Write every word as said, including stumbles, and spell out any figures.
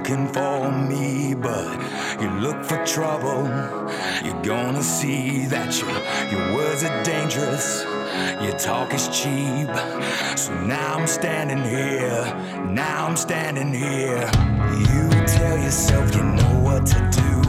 looking for me, but you look for trouble. You're gonna see that your, your words are dangerous, your talk is cheap. So now I'm standing here, now I'm standing here. You tell yourself you know what to do,